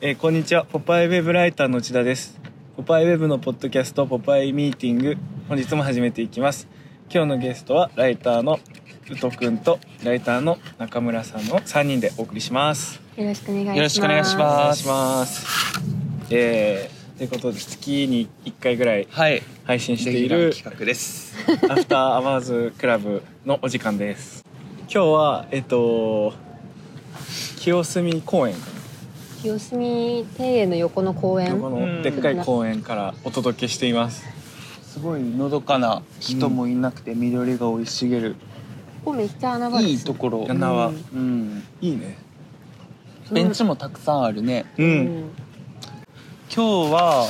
こんにちは。ポパイウェブライターの内田です。ポパイウェブのポッドキャストポパイミーティング、本日も始めていきます。今日のゲストはライターの宇都くんとライターの中村さんの3人でお送りします。 よろしくお願いします。 よろしくお願いします。 ということで月に1回ぐらい配信している企画です。 アフターアワーズクラブのお時間です。今日は清澄公園、 清澄庭園の横の公園、 横のでっかい公園からお届けしています。 すごいのどかな、人もいなくて緑が生い茂る、 ここめっちゃ穴場です、ね、 いいところ。 穴場、いいね。 ベンチもたくさんあるね。今日は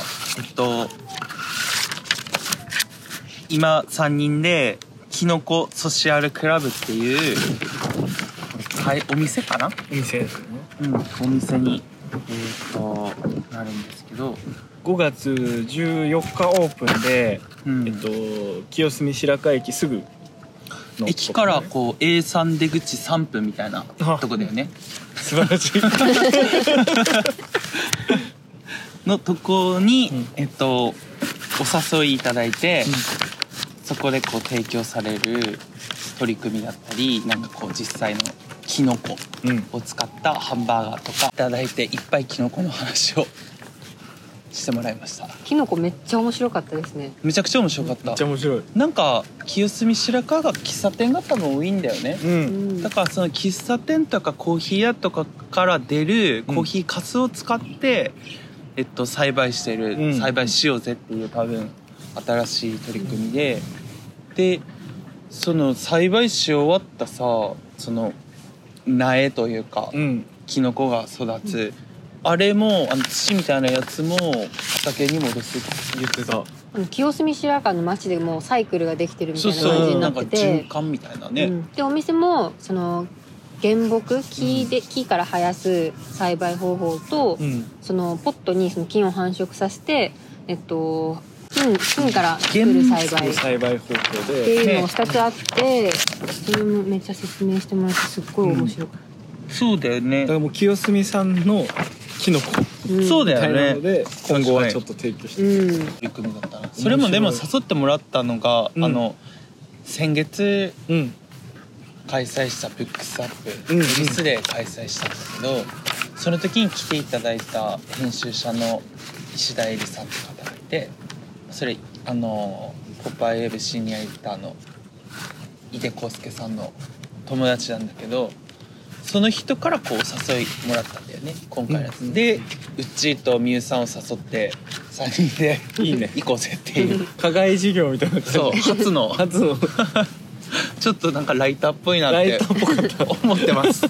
今3人でキノコソシアルクラブっていうお店かな？ お店ですね。 お店になるんですけど、 5月14日オープンで、清澄白河駅すぐの駅からこう A3 出口3分みたいなとこだよね。 素晴らしいのとこに、お誘いいただいて、そこでこう提供される取り組みだったり、なんかこう実際のキノコを使ったハンバーガーとかいただいて、いっぱいキノコの話をしてもらいました。 キノコめっちゃ面白かったですね。 めちゃくちゃ面白かった。 めっちゃ面白い。 なんか清澄白河が喫茶店が多分多いんだよね。だからその喫茶店とかコーヒー屋とかから出るコーヒーかすを使って、栽培してる、栽培しようぜっていう多分新しい取り組みで、でその栽培し終わったさ、その苗というか、キノコが育つ、あれも土みたいなやつも畑に戻すって言ってた。 清澄白河の町でもうサイクルができてるみたいな感じになってて、 なんか循環みたいなね。 でお店もその原木、木から生やす栽培方法と、そのポットにその菌を繁殖させて、菌から作る栽培方法でっていうのを2つあって、それもめっちゃ説明してもらってすっごい面白かった。 そうだよね。 だからもう清澄さんのキノコ、 そうだよね。 で今後はちょっと提供して取り組みだったな。それもでも誘ってもらったのが、先月開催したブックスアップ、リスで開催したんだけど、その時に来ていただいた編集者の石田絵里さんって方がいて、それポパイウェブシニアエディターの井出康介さんの友達なんだけど、その人からこうお誘いもらったんだよね、今回のやつ、でうっちーとみゆさんを誘って3人でいいね行こうぜっていう課外授業みたいな。 そう初のちょっとなんかライターっぽいなって思ってます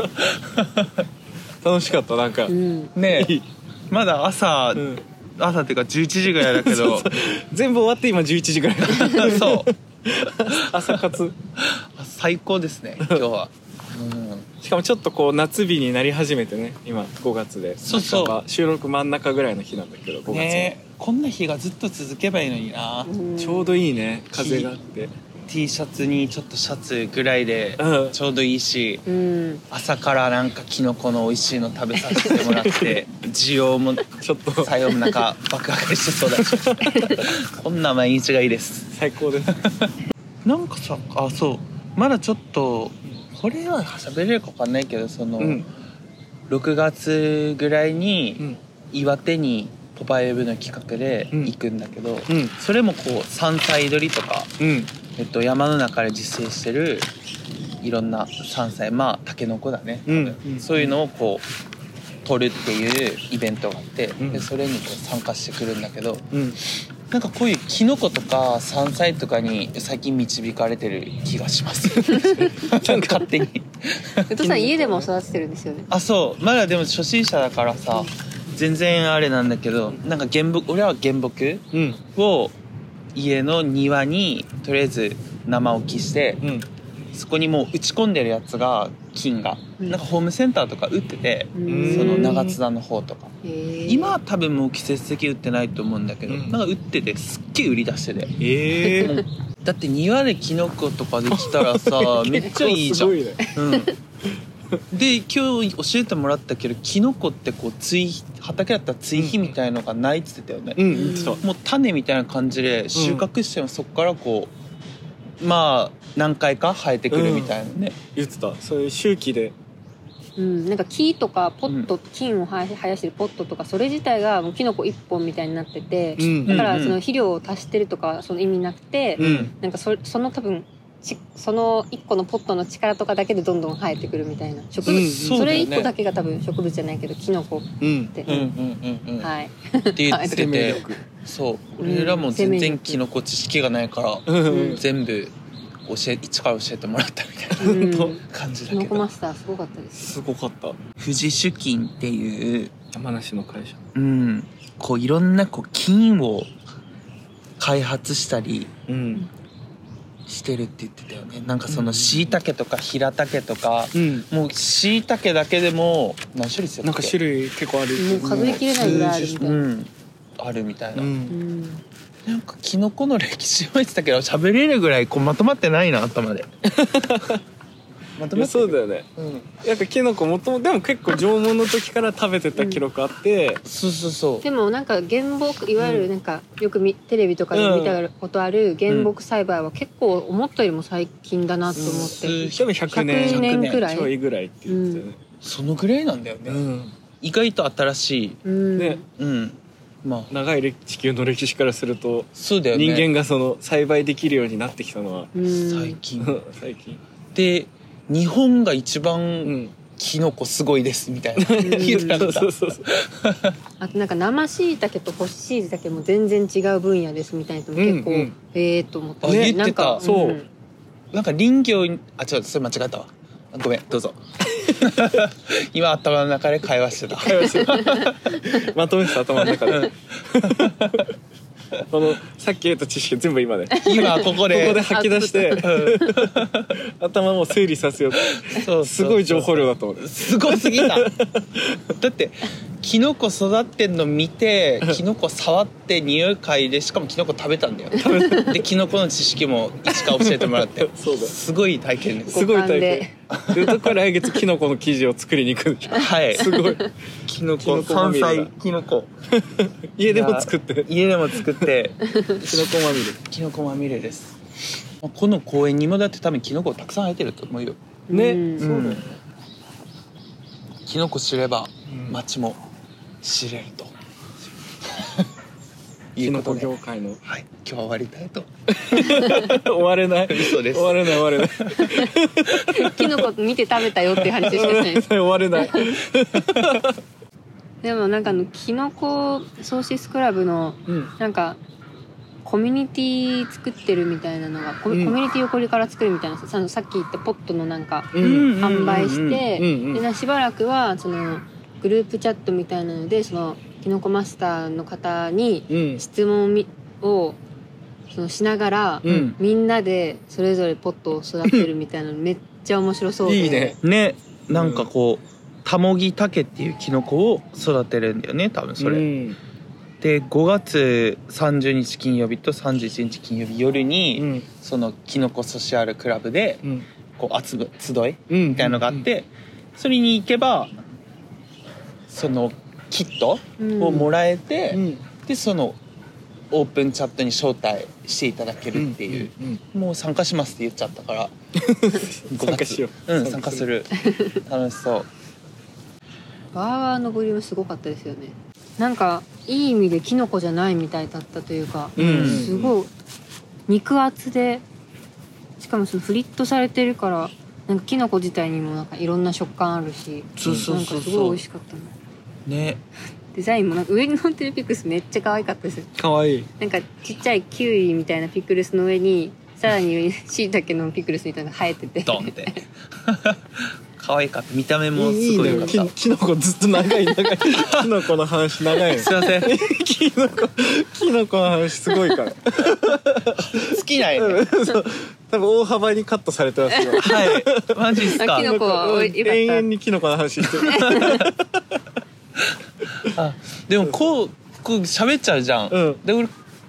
楽しかった。なんかねえ、まだ朝っていうか11時ぐらいだけどそう全部終わって今11時ぐらいそう朝活最高ですね今日は。 しかもちょっとこう夏日になり始めてね、今5月で、そう収録真ん中ぐらいの日なんだけど、5月ね、こんな日がずっと続けばいいのにな。 ちょうどいいね、風があって T シャツにちょっとシャツぐらいでちょうどいいし、朝からなんかキノコの美味しいの食べさせてもらって需要もちょっと採用もなんか爆上がりしてそうだしこんな毎日がいいです。 最高ですなんかさ、そうまだちょっとこれは喋れるか分かんないけど、その、6月ぐらいに岩手にポパイウェブの企画で行くんだけど、それもこう山菜採りとか、山の中で自生してるいろんな山菜、タケノコだね、そういうのをこう取るっていうイベントがあって、でそれにこう参加してくるんだけど、なんかこういうキノコとか山菜とかに最近導かれてる気がします勝手に宇都さん家でも育ててるんですよね。 そうまだでも初心者だからさ、全然あれなんだけど、なんか俺は原木を家の庭にとりあえず生置きして、そこにもう打ち込んでるやつが菌が、なんかホームセンターとか売ってて、その長津田の方とか、今は多分もう季節的売ってないと思うんだけど、なんか売っててすっげえ売り出してて、だって庭でキノコとかできたらさめっちゃいいじゃん、 で今日教えてもらったけどキノコってこう畑だったら追肥みたいのがないって言ってたよね、もう種みたいな感じで収穫してもそこからこうまあ何回か生えてくるみたいなね、 言ってた。そういう周期で、 なんか木とかポット、菌を生やしてるポットとかそれ自体がもうキノコ一本みたいになってて、だからその肥料を足してるとかその意味なくて、なんかその多分その1個のポットの力とかだけでどんどん生えてくるみたいな植物、それ1個だけが多分植物じゃないけどキノコって、はいって言っててそう俺らも全然キノコ知識がないから、全部一から教えてもらったみたいな、感じだけどキノコマスターすごかったです。 すごかった。 富士酒金っていう山梨の会社、 こういろんなこう菌を開発したり、してるって言ってたよね。なんかその椎茸とか平茸とか、もう椎茸だけでも何種類ですよ。 なんか種類結構ある。 もう数えきれないぐらいあるみたいな。 あるみたいな。なんかキノコの歴史は言ってたけど喋れるぐらいこうまとまってないな頭で。まとまってそうだよね。なんかキノコもともでも結構縄文の時から食べてた記録あって、 そう。 でもなんか原木いわゆるなんかよくテレビとかで見たことある原木栽培は結構思ったよりも最近だなと思って。 でも100年くらいちょいぐらいって言ってたよね。 そのぐらいなんだよね。意外と新しい。ね。 まあ、長い地球の歴史からするとそうだよね、 人間がその栽培できるようになってきたのは最近で日本が一番キノコすごいですみたいな言ってなかった。 あとなんか生しいたけと干ししいたけも全然違う分野ですみたいなのも結構と思って、 言ってた。 そうなんか林業ちょっとそれ間違ったわ、ごめんどうぞ。今頭の中で会話してた。 まとめてた頭の中で。さっき言った知識全部今ここで吐き出して頭も整理させよう。すごい情報量だと思う。 すごすぎた。だってキノコ育ってんの見てキノコ触って匂い嗅いでしかもキノコ食べたんだよ。でキノコの知識も一から教えてもらって。そうだ。すごい体験です。 すごい体験。でどこ来月キノコの生地を作りに行くんでしょ。 はい。 すごい。 キノコ山菜キノコ。 家でも作って。 キノコまみれ。 キノコまみれです。 この公園にもだって多分キノコたくさん生えてると思うよ。 ね。そうだよね。 キノコ知れば街も知れると。 キノコ業界の。 はい。今日は終わりたいと。 終われない。 嘘です。 終われない。 キノコ見て食べたよっていう話しかしないです。 終われない。 でもなんかキノコソーシスクラブのなんかコミュニティ作ってるみたいなのが、コミュニティをこれから作るみたいな、さっき言ったポットのなんか販売して、でしばらくはそのグループチャットみたいなのでそのキノコマスターの方に質問をそのしながら、みんなでそれぞれポットを育てるみたいなのめっちゃ面白そうで。 いいね。 ね、なんかこうタモギタケっていうキノコを育てるんだよね多分それ。で5月30日金曜日と31日金曜日夜に、そのキノコソシアルクラブで、こう集いみたいなのがあって、それに行けばそのキットをもらえて、でそのオープンチャットに招待していただけるっていう、もう参加しますって言っちゃったから参加しよう。参加する。楽しそう。 バーのボリュームすごかったですよね。なんかいい意味でキノコじゃないみたいだったというか、すごい肉厚で、しかもそのフリットされてるからなんかキノコ自体にもなんかいろんな食感あるし、なんかすごい美味しかったね。 デザインもなんか上に乗ってるピクルスめっちゃ可愛かったです。 可愛い。 なんかちっちゃいキウイみたいなピクルスの上にさらにしいたけのピクルスみたいなのが生えててドンって可愛かった。見た目もすごい良かった。 キノコずっと長いキノコの話長い。 すいません。 キノコの話すごいから。 好きなんやね。 多分大幅にカットされてますよ。 はい。マジっすか。 キノコはよかった。 永遠にキノコの話してる。 あ、でもこう喋っちゃうじゃん。で俺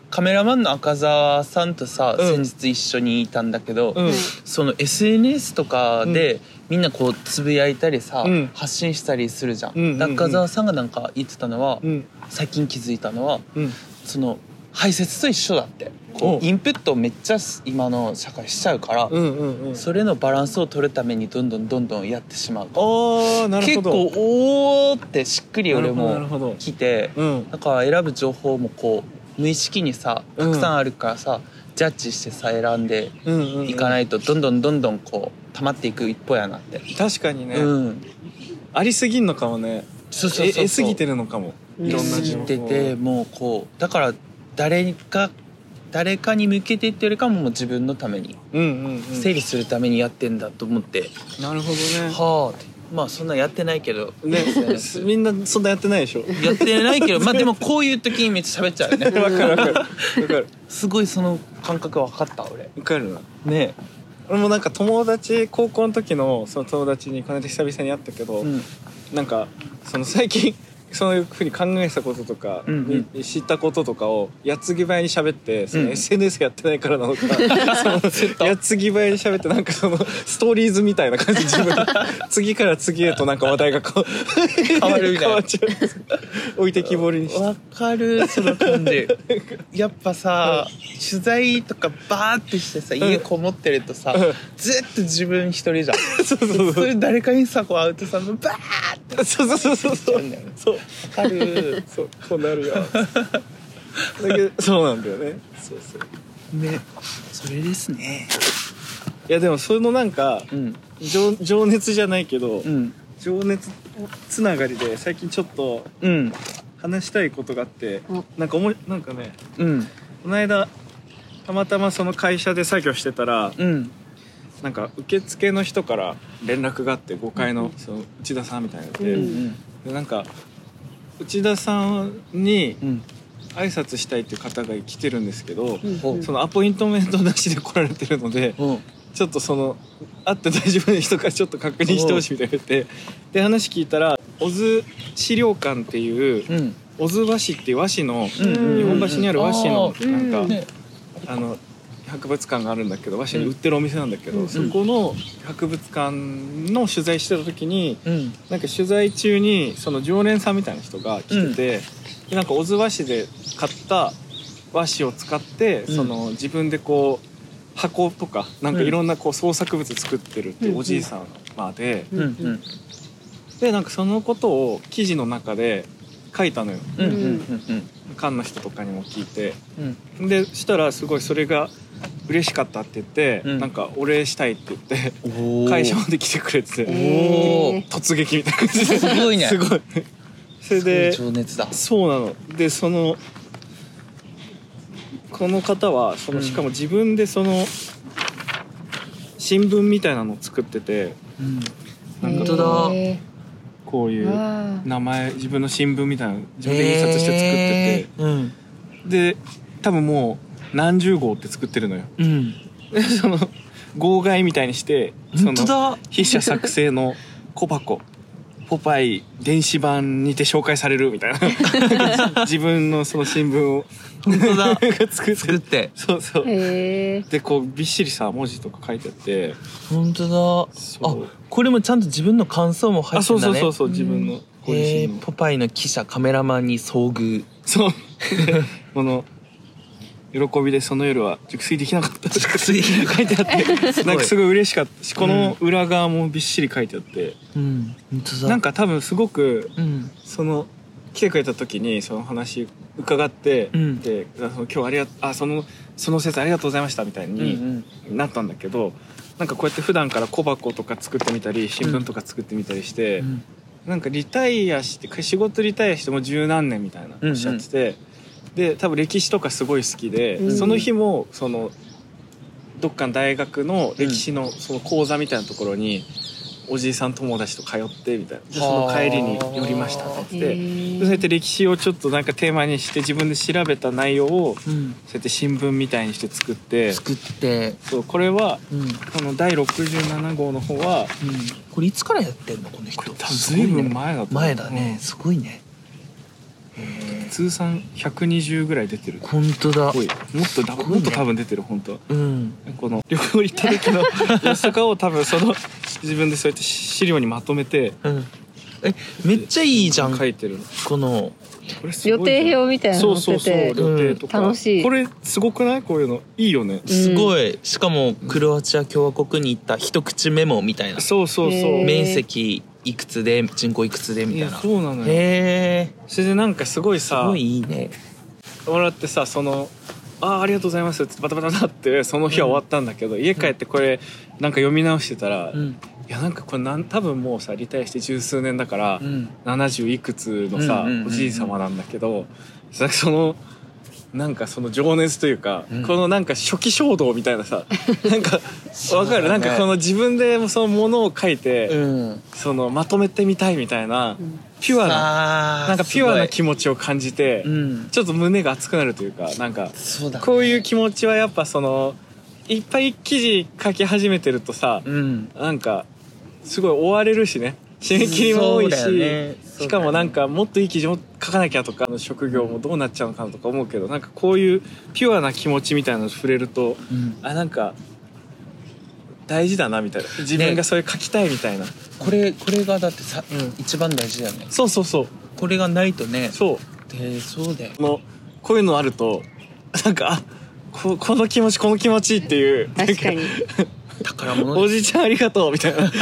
カメラマンの赤澤さんとさ、先日一緒にいたんだけど、その SNS とかでみんなこうつぶやいたりさ、発信したりするじゃん。赤澤さんがなんか言ってたのは、最近気づいたのは、その排泄と一緒だって。こうインプットをめっちゃ今の社会しちゃうから、それのバランスを取るためにどんどんやってしまう。 なるほど。 結構おーってしっくり俺も来て、だから選ぶ情報もこう無意識にさたくさんあるからさ、ジャッジしてさ選んでいかないとどんどんこう溜まっていく一歩やなって。 確かにね、ありすぎんのかもね。得すぎてるのかも。いろんな情報てて、もうこうだから誰かに向けてってよりかも自分のために整理するためにやってんだと思って。 なるほどね。 はあ。まあそんなやってないけどねみんなそんなやってないでしょ。 やってないけどまあでもこういう時にめっちゃ喋っちゃうよね。 わかるすごいその感覚分かった俺。 わかるな。 ね俺もなんか友達高校の時のその友達にこの間久々に会ったけど、なんかその最近そういうふうに考えたこととか、知ったこととかを矢継ぎ早に喋って、その SNS やってないからなのか、その矢継ぎ早に喋ってなんかそのストーリーズみたいな感じで自分次から次へとなんか話題が変わるみたいな変わっちゃう。置いてきぼりにして。 わかるその感じ。やっぱさ、取材とかバーってしてさ家こもってるとさ、ずっと自分一人じゃん。それ誰かにさこう会うとさもうバーってそうわかる。 そうなるよ。だけどそうなんだよね。そうね、それですね。 いやでもそのなんか、情熱じゃないけど、情熱つながりで最近ちょっと話したいことがあって、なんかね、この間たまたまその会社で作業してたら、なんか受付の人から連絡があって、5階のその内田さんみたいなので、なんか内田さんに挨拶したいっていう方が来てるんですけど、そのアポイントメントなしで来られてるので、ちょっとその会って大丈夫な人からちょっと確認してほしいみたいな言って、で話聞いたら小津資料館っていう、小津和紙っていう和紙の、日本橋にある和紙のなんか、博物館があるんだけど和紙に売ってるお店なんだけど、そこの博物館の取材してた時に、なんか取材中にその常連さんみたいな人が来てて、でなんか小津和紙で買った和紙を使って、その自分でこう箱とかなんかいろんなこう創作物作ってるっていうおじいさんまで、でなんかそのことを記事の中で書いたのよ。館の人とかにも聞いて、でしたらすごいそれが嬉しかったって言って、なんかお礼したいって言って会社まで来てくれて、突撃みたいな感じで、 すごいね。 すごい。それで情熱だ。 そうなの。でこの方はそのしかも自分でその新聞みたいなのを作ってて、 本当だ。 こういう名前自分の新聞みたいなの自分で印刷して作ってて、で多分もう何十号って作ってるのよ。でその号外みたいにしてその筆者作成の小箱ポパイ電子版にて紹介されるみたいな自分のその新聞を本当だ作ってそうでこうびっしりさ文字とか書いてあって、 本当だ。あ、これもちゃんと自分の感想も入ってるんだね。 そう自分のご自身のポパイの記者カメラマンに遭遇。 そうこの喜びでその夜は熟睡できなかったとか書いてあってなんかすごい嬉しかったし、この裏側もびっしり書いてあって、本当だ。なんか多分すごく、その来てくれた時にその話伺って、で今日その説ありがとうございましたみたいになったんだけど、なんかこうやって普段から小箱とか作ってみたり新聞とか作ってみたりして、なんかリタイアして仕事リタイアしても十何年みたいなおっしゃってて、で多分歴史とかすごい好きで、その日もそのどっかの大学の歴史のその講座みたいなところにおじいさん友達と通ってみたいな、でその帰りに寄りましたって言って、そうやって歴史をちょっとなんかテーマにして自分で調べた内容を、そうやって新聞みたいにして作ってそうこれは、この第67号の方は、 これいつからやってんのこの人。 これ多分随分前だと思う。 前だね。すごいね。 通算120ぐらい出てる。 本当だ。 もっと多分出てる本当。 うん。 この旅行行った時の様子とかを多分その自分でそうやって資料にまとめて、 うん、めっちゃいいじゃん。 書いてる。 このこれ予定表みたいなの載ってて、 予定とか、 楽しい。 これすごくない？こういうのいいよね。 すごい。しかもクロアチア共和国に行った一口メモみたいな。 そう面積いくつで人口いくつでみたいな。 そうなのよ。 へえ。 それでなんかすごいさ、 すごいいいね。 もらってさ、そのありがとうございますってバタバタバタってその日は終わったんだけど、家帰ってこれなんか読み直してたら、いやなんかこれ多分もうさリタイアして十数年だから、70いくつのさ、おじい様なんだけど、そのなんかその情熱というか、このなんか初期衝動みたいなさ、なんかわかる、ね、なんかこの自分でそのものを書いて、そのまとめてみたいみたいな、ピュアななんかピュアな気持ちを感じて、ちょっと胸が熱くなるというか、なんかこういう気持ちはやっぱそのいっぱい記事書き始めてるとさ、なんかすごい追われるしね、締め切りも多いし、しかもなんかもっといい記事を書かなきゃとか、職業もどうなっちゃうのかなとか思うけど、なんかこういうピュアな気持ちみたいなの触れると、なんか大事だなみたいな、自分がそれ書きたいみたいな、 これがだってさ、一番大事だよね。 そうこれがないとね。そうだよ。 こういうのあるとなんかこの気持ちっていう、 確かに宝物おじいちゃんありがとうみたいな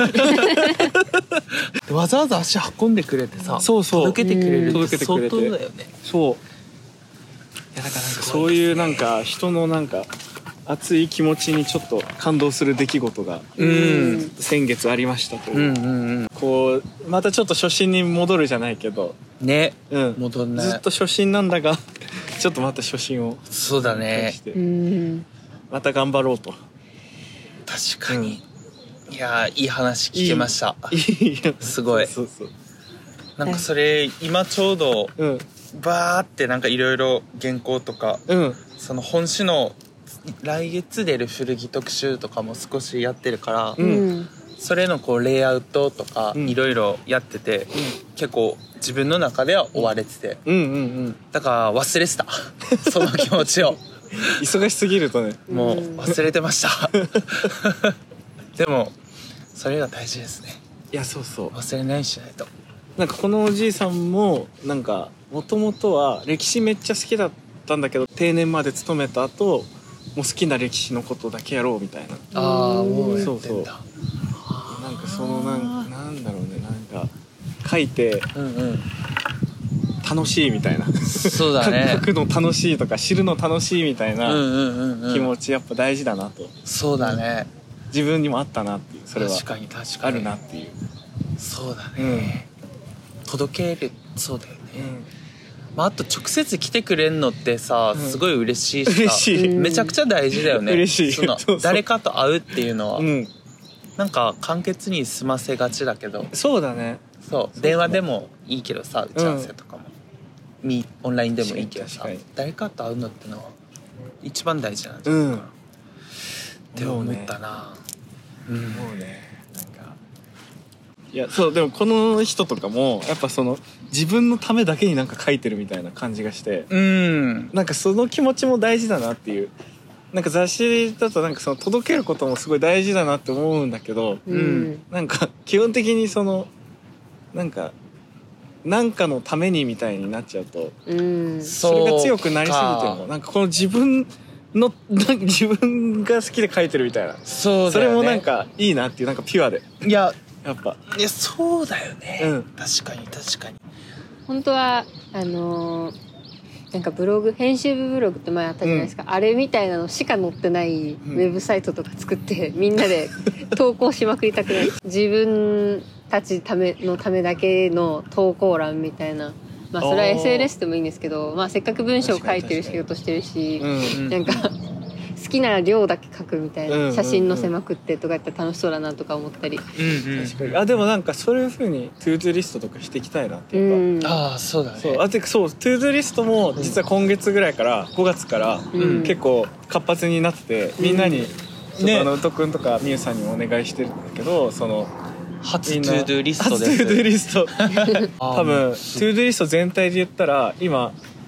わざわざ足運んでくれてさ、届けてくれるって相当だよね。 そう、いやだからなんかそういうなんか人のなんか熱い気持ちにちょっと感動する出来事が先月ありましたという、こうまたちょっと初心に戻るじゃないけどね、戻んない、 ずっと初心なんだがちょっとまた初心をそうだね、 また頑張ろうと。 確かに、いやいい話聞けました。すごい。なんかそれ今ちょうどバーってなんかいろいろ原稿とか、その本誌の来月出る古着特集とかも少しやってるから、それのこうレイアウトとかいろいろやってて、結構自分の中では追われてて、だから忘れてたその気持ちを忙しすぎるとね、 もう忘れてましたでもそれが大事ですね。 いやそう忘れないようにしないと。 なんかこのおじいさんもなんかもともとは歴史めっちゃ好きだったんだけど、定年まで勤めた後もう好きな歴史のことだけやろうみたいな。 もうやってんだ。 なんかそのなんだろうね、なんか書いて楽しいみたいな、 そうだね書くの楽しいとか知るの楽しいみたいな気持ちやっぱ大事だなと。 そうだね、 自分にもあったなっていう、それは確かにあるなっていう。 そうだね、届ける、そうだよね、あと直接来てくれんのってさ、すごい嬉しいしさ、めちゃくちゃ大事だよね。 嬉しい。 誰かと会うっていうのは、なんか簡潔に済ませがちだけど。 そうだね。 そう電話でもいいけどさ、打ち合わせとかも、オンラインでもいいけどさ、誰かと会うのってのは一番大事なんじゃないかなって思ったな。 もうね、なんかいやそう、でもこの人とかもやっぱその自分のためだけになんか書いてるみたいな感じがして、なんかその気持ちも大事だなっていう。なんか雑誌だとなんかその届けることもすごい大事だなって思うんだけど、なんか基本的にそのなんかのためにみたいになっちゃうと、それが強くなりすぎてもなんかこの自分が好きで書いてるみたいな、それもなんかいいなっていう、なんかピュアで、やっぱそうだよね、確かに本当はなんか編集部ブログって前あったじゃないですか、あれみたいなのしか載ってないウェブサイトとか作ってみんなで投稿しまくりたくない自分たちのためだけの投稿欄みたいな、それは SNS でもいいんですけど、せっかく文章を書いてる仕事してるし、なんか好きな量だけ書くみたいな、写真載せまくってとかやったら楽しそうだなとか思ったり、 確かに。でもなんかそういう風にトゥードゥリストとかしていきたいなっていうか、 そうだね。 トゥードゥリストも実は今月ぐらいから5月から結構活発になってて、みんなにちょっと宇都くんとかみゆさんにもお願いしてるんだけど、その初トゥードゥリストです。 初トゥードゥリスト多分トゥードゥリスト全体で言ったら今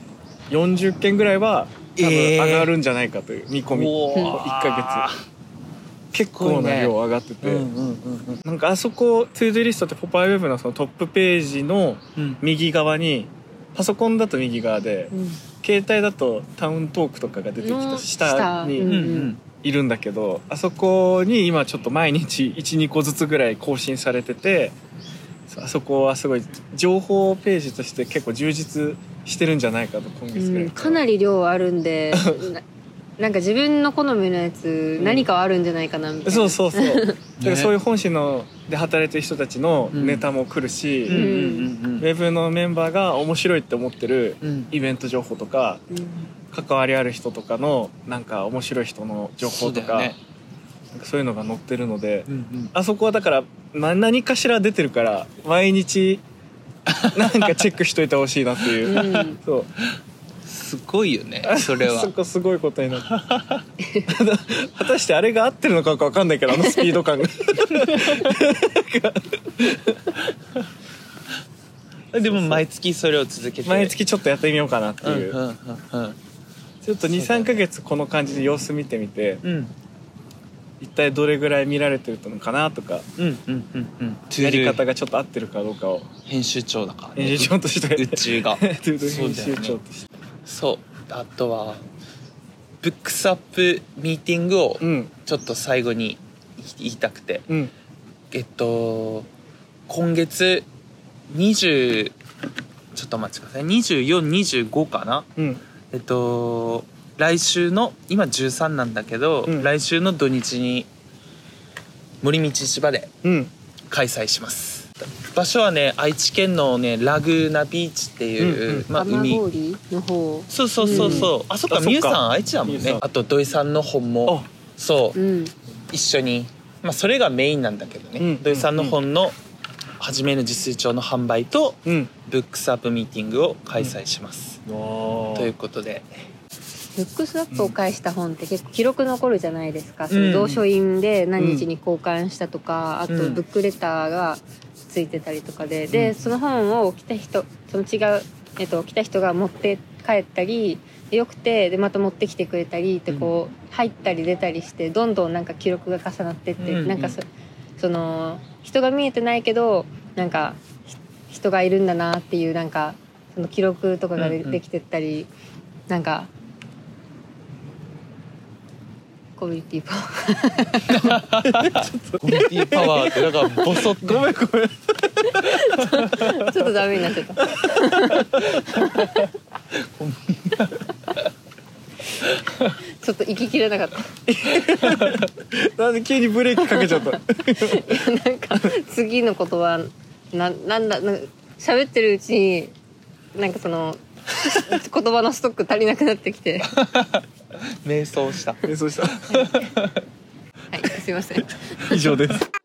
40件ぐらいは多分上がるんじゃないかという見込み、1ヶ月結構な量上がってて、なんかあそこトゥードゥリストってポパイウェブのそのトップページの右側に、パソコンだと右側で、携帯だとタウントークとかが出てきた下にいるんだけど、あそこに今ちょっと毎日 1,2 個ずつぐらい更新されてて、あそこはすごい情報ページとして結構充実してるんじゃないかと、今月ぐらいかなり量あるんでなんか自分の好みのやつ何かはあるんじゃないかなみたいな、 そうだからそういう本誌ので働いてる人たちのネタも来るし、ウェブのメンバーが面白いって思ってるイベント情報とか、関わりある人とかのなんか面白い人の情報とか、そういうのが載ってるので、あそこはだから何かしら出てるから毎日なんかチェックしといてほしいなっていう、そうすごいよねそれは。 そこすごいことになって果たしてあれが合ってるのか分かんないけど、あのスピード感がでも毎月それを続けて、 毎月ちょっとやってみようかなっていう、ちょっと 2,3 ヶ月この感じで様子見てみて、一体どれぐらい見られてるのかなとか、やり方がちょっと合ってるかどうかを、 編集長だからね、 編集長として宇宙が編集長として、 そう、あとはブックスアップミーティングをちょっと最後に言いたくて、今月20ちょっとお待ちください、2425かな、来週の今13なんだけど、来週の土日に森道市場で開催します、場所はね愛知県のねラグーナビーチっていう、 海の方、 そう、あそっか、みゆさん愛知だもんね。あと土井さんの本もそう、一緒に、それがメインなんだけどね、土井さんの本の初めの実習帳の販売と、ブックスアップミーティングを開催します、ということで、 ブックスアップを返した本って結構記録残るじゃないですか、その同書印で何日に交換したとか、あとブックレターがついてたりとかで、その本を来た人、その違う、来た人が持って帰ったりよくて、でまた持ってきてくれたりってこう入ったり出たりして、どんどんなんか記録が重なってって、なんかその人が見えてないけどなんか人がいるんだなっていう、なんかその記録とかができてったり、なんかコミュニティパワーコミュニティパワーってなんかボソッとごめんちょっとダメになっちゃったちょっと息切れなかったなんで急にブレーキかけちゃったなんか次の言葉なんだ喋ってるうちになんかその言葉のストック足りなくなってきて瞑想したはい、 すいません以上です